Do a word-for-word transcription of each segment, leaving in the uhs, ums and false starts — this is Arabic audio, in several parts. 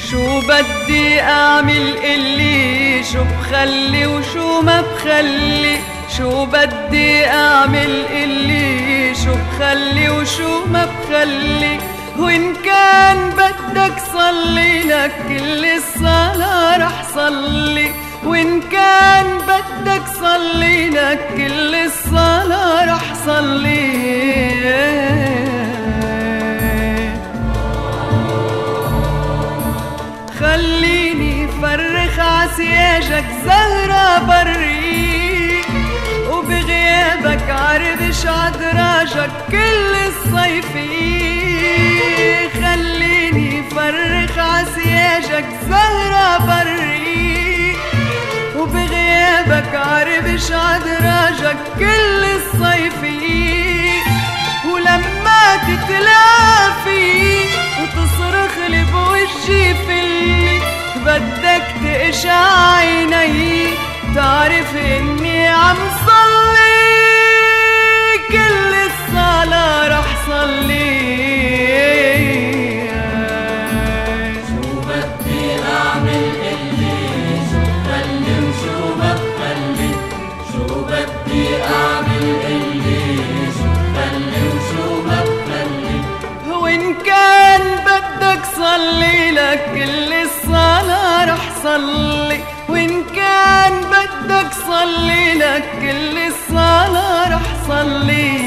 شو بدي اعمل اللي شو بخلي وشو ما بخلي، شو بدي اعمل اللي شو بخلي وشو ما بخلي. وإن كان بدك صلي لك كل الصلاة رح صلي، وإن كان بدك صلي لك كل الصلاة رح صلي. خليني فرخ عسياجك زهرة بري، وبغيابك عربش عدراجك كل الصيفي. خليني فرخ عسياجك زهرة بري، وبغيابك عربش عدراجك كل الصيفي. ولما تتلافي وتصرخ لي بوجهي فلي، بدك تقشع عيني تعرف اني عم صلي كل الصلاة رح صلي. شو بدي اعمل اللي شو بخلي وشو ما بخلي، شو بدي اعمل اللي شو بخلي وشو ما بخلي. وإن كان بدك صلي لك كل الصلاة رح صلي، وإن كان بدك صلي لك كل الصلاة رح صلي.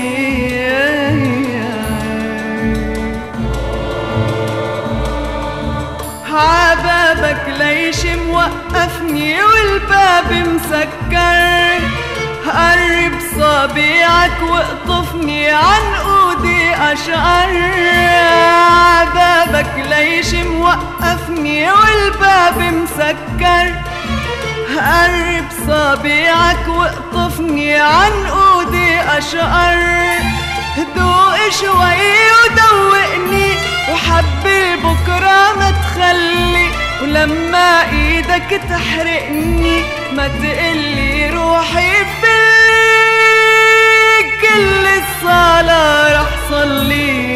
عبابك ليش موقفني والباب مسكر، قرب صابعك واقطفني عنقودي أشقر. عبابك ليش موقفني والباب مسكر، قرب صابعك واقطفني عنقودي أشقر. دوق شوي ودوقني وحبي بكرة ما تخلي، ولما ايدك تحرقني ما تقلي روحي فلي كل الصلاة رح صلي.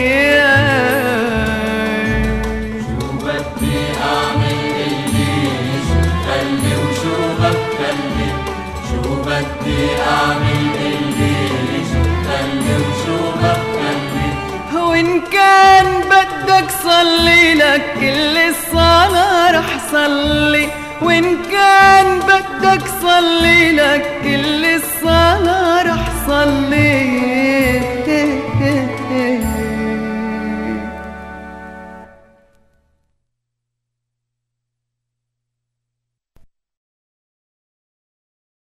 شو بدي اعمل اللي شو بخلي وشو ما بخلي، شو بدي اعمل اللي شو بخلي وشو ما بخلي. وإن كان بدك صلي لك كل الصلاة رح صلي، وإن كان بدك صلي لك كل الصلاة رح صلي.